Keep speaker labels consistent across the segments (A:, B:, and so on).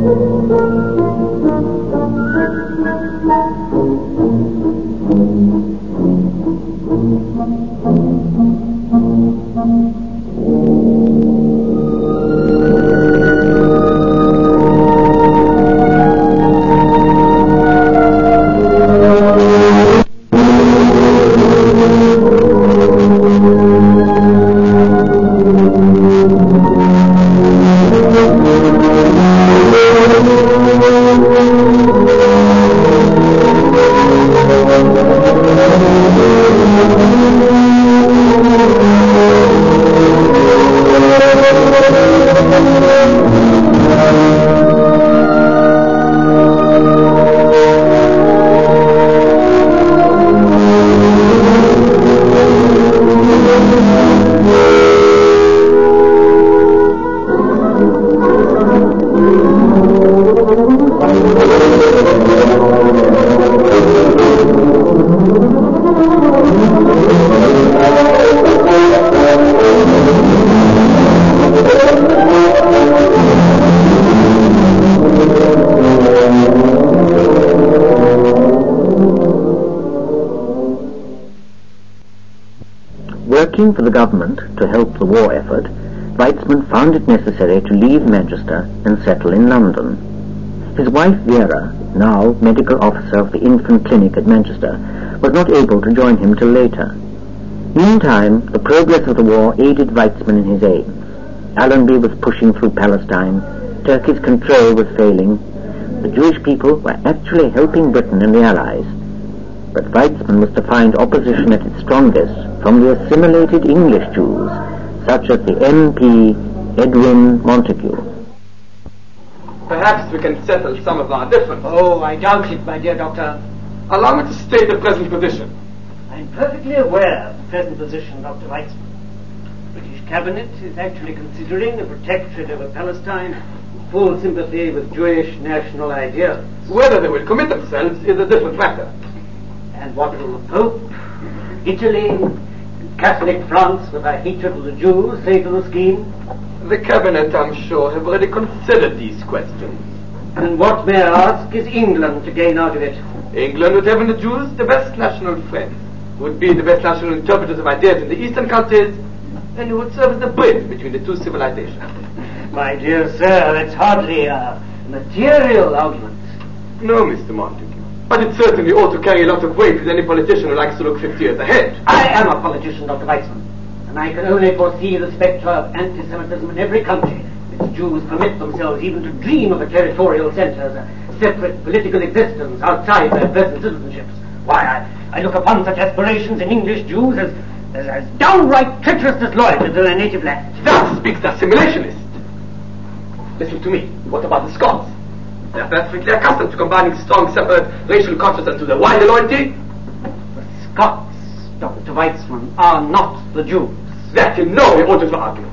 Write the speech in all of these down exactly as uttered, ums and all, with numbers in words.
A: Working for the government to help the war effort, Weitzman found it necessary to leave Manchester and settle in London. His wife Vera, now medical officer of the infant clinic at Manchester, was not able to join him till later. Meantime, the progress of the war aided Weitzman in his aims. Allenby was pushing through Palestine, Turkey's control was failing, the Jewish people were actually helping Britain and the Allies. But Weitzman was to find opposition at its strongest from the assimilated English Jews, such as the M P Edwin Montagu.
B: Perhaps we can settle some of our differences.
C: Oh, I doubt it, my dear doctor.
B: Allow me to state the present position.
C: I'm perfectly aware of the present position, Doctor Weitzman. The British Cabinet is actually considering a protectorate over Palestine in full sympathy with Jewish national ideals.
B: Whether they will commit themselves is a different matter.
C: And what will the Pope, Italy, and Catholic France, with their hatred of the Jews, say to the scheme?
B: The Cabinet, I'm sure, have already considered these questions.
C: And what, may I ask, is England to gain out of it?
B: England would have in the Jews the best national friends, would be the best national interpreters of ideas in the eastern countries, and who would serve as the bridge between the two civilizations.
C: My dear sir, that's hardly a material argument.
B: No, Mister Montagu. But it certainly ought to carry a lot of weight with any politician who likes to look fifty years ahead.
C: I am a politician, Doctor Weitzman, and I can only foresee the spectre of anti-Semitism in every country. Its Jews permit themselves even to dream of a territorial centre as a separate political existence outside their present citizenships. Why, I, I look upon such aspirations in English Jews as, as, as downright treacherous disloyalty to their native land.
B: That speaks the assimilationist. Listen to me. What about the Scots? They are perfectly accustomed to combining strong, separate racial consciousness to their wider loyalty.
C: The Scots, Doctor Weitzman, are not the Jews.
B: That you know in order to argue.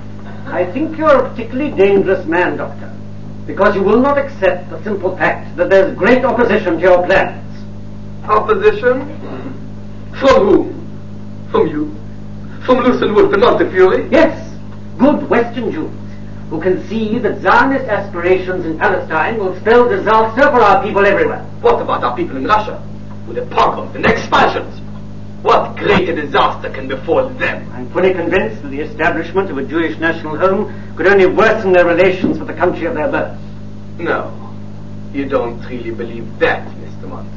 C: I think you're a particularly dangerous man, Doctor, because you will not accept the simple fact that there's great opposition to your plans.
B: Opposition? From whom? From you? From Lucien Wolfe and Montefiore?
C: Yes, good Western Jews, who can see that Zionist aspirations in Palestine will spell disaster for our people everywhere.
B: What about our people in Russia? With the pogroms and expulsions? What greater disaster can befall them?
C: I'm fully convinced that the establishment of a Jewish national home could only worsen their relations with the country of their birth.
B: No, you don't really believe that, Mister Montagu.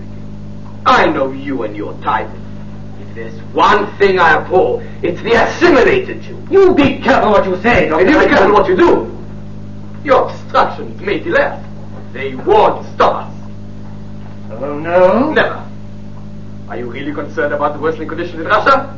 B: I know you and your type. If there's one thing I abhor, it's the assimilated Jew.
C: You be careful what you say, Doctor
B: And you be careful what you do. Your obstructions may be left. They won't stop us.
C: Oh, no?
B: Never. Are you really concerned about the worsening conditions in Russia?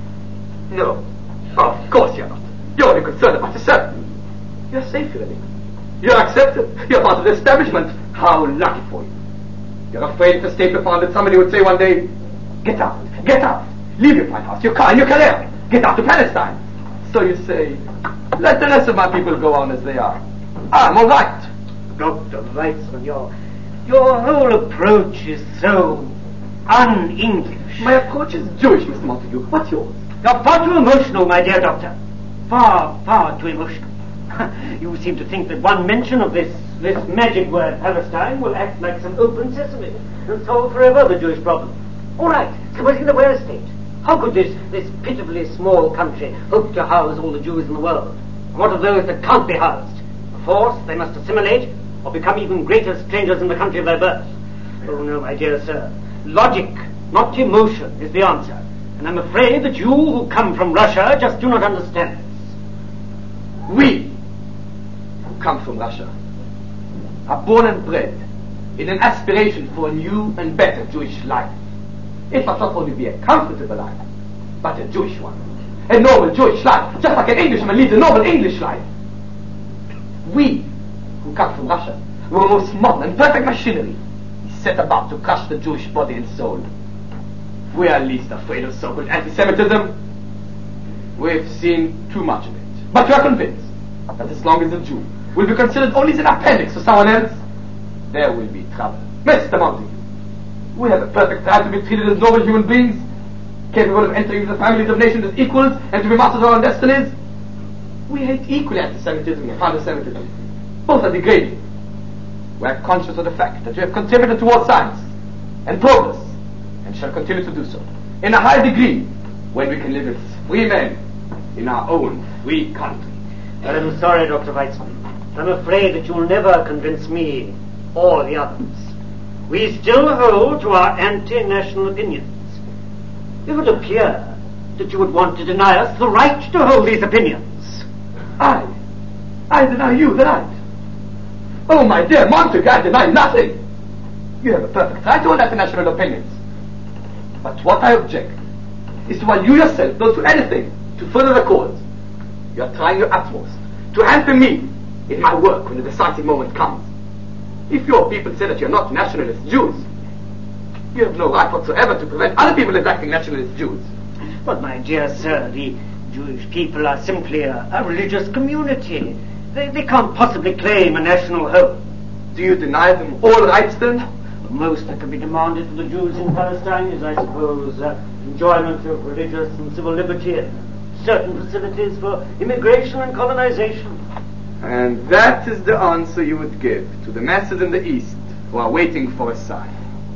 B: No. Of course you're not. You're only concerned about yourself. You're safe here, You're accepted. You're part of the establishment. How lucky for you. You're afraid if the state were founded, somebody would say one day, get out, get out, leave your fine house, your car and your career, get out to Palestine. So you say, let the rest of my people go on as they are. I'm all right.
C: Doctor Weitzman, your, your whole approach is so un-English.
B: My approach is Jewish, Mister Montagu. What's yours?
C: You're far too emotional, my dear doctor. Far, far too emotional. You seem to think that one mention of this, this magic word Palestine will act like some open sesame and solve forever the Jewish problem. All right, supposing there were a state. How could this, this pitifully small country hope to house all the Jews in the world? And what of those that can't be housed? Perforce, they must assimilate or become even greater strangers in the country of their birth. Oh no, my dear sir. Logic, not emotion, is the answer. And I'm afraid that you who come from Russia just do not understand this.
B: We, who come from Russia, are born and bred in an aspiration for a new and better Jewish life. It must not only be a comfortable life, but a Jewish one. A normal Jewish life, just like an Englishman leads a normal English life. We, who come from Russia, were most modern and perfect machinery, set about to crush the Jewish body and soul. We are least afraid of so-called anti-Semitism. We've seen too much of it. But we are convinced that as long as a Jew will be considered only as an appendix to someone else, there will be trouble. Mister Montague, we have a perfect right to be treated as normal human beings, capable of entering into the families of nations as equals and to be masters of our own destinies. We hate equally anti-Semitism and anti-Semitism. Both are degrading. We are conscious of the fact that we have contributed towards science and progress and shall continue to do so in a high degree when we can live as free men in our own free country.
C: But I'm sorry, Doctor Weizmann. I'm afraid that you'll never convince me or the others. We still hold to our anti-national opinions. It would appear that you would want to deny us the right to hold these opinions.
B: I? I deny you the right? Oh, my dear Montague, I deny nothing. You have a perfect right to hold anti-national opinions. But what I object is to while you yourself don't do anything to further the cause, you are trying your utmost to hamper me in my work when the decisive moment comes. If your people say that you are not nationalist Jews, you have no right whatsoever to prevent other people electing nationalist Jews.
C: But my dear sir, the Jewish people are simply a, a religious community. They, they can't possibly claim a national home.
B: Do you deny them all rights then?
C: The most that can be demanded for the Jews in Palestine is, I suppose, uh, enjoyment of religious and civil liberty and certain facilities for immigration and colonization.
B: And that is the answer you would give to the masses in the East who are waiting for a sign.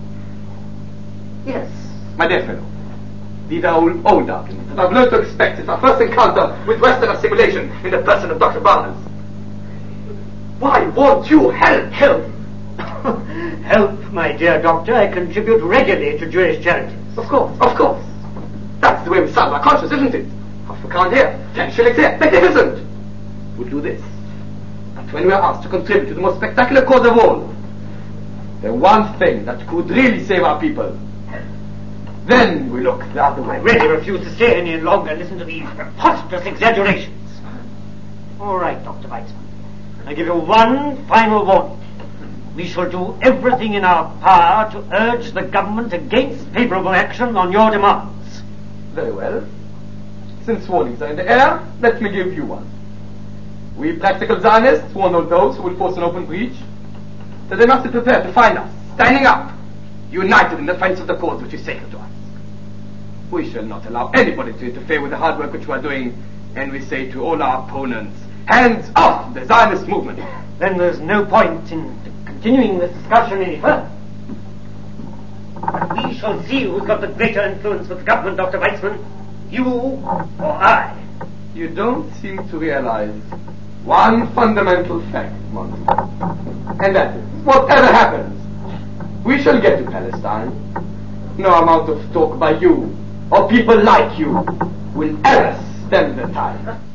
C: Yes.
B: My dear fellow, these are all old arguments that I've learned to expect since our first encounter with Western assimilation in the person of Doctor Barnes. Why won't you help?
C: Help? Help, my dear doctor. I contribute regularly to Jewish charities.
B: Of course, of course. That's the way we solve our conscience, isn't it? Half a crown here, ten shillings here. Magnificent! We'll do this. But when we are asked to contribute to the most spectacular cause of all, the one thing that could really save our people, then we look the other way.
C: I really refuse to stay any longer and listen to these preposterous exaggerations. All right, Doctor Weizmann. I give you one final warning. We shall do everything in our power to urge the government against favorable action on your demands.
B: Very well. Since warnings are in the air, let me give you one. We practical Zionists warn all those who will force an open breach that they must be prepared to find us, standing up, united in defense of the cause which is sacred to us. We shall not allow anybody to interfere with the hard work which we are doing, and we say to all our opponents, hands off the Zionist movement.
C: Then there's no point in continuing this discussion any further. We shall see who's got the greater influence with the government, Doctor Weizmann. You or I.
B: You don't seem to realize one fundamental fact, Montague. And that is, whatever happens, we shall get to Palestine. No amount of talk by you, or people like you, will ever stem the tide.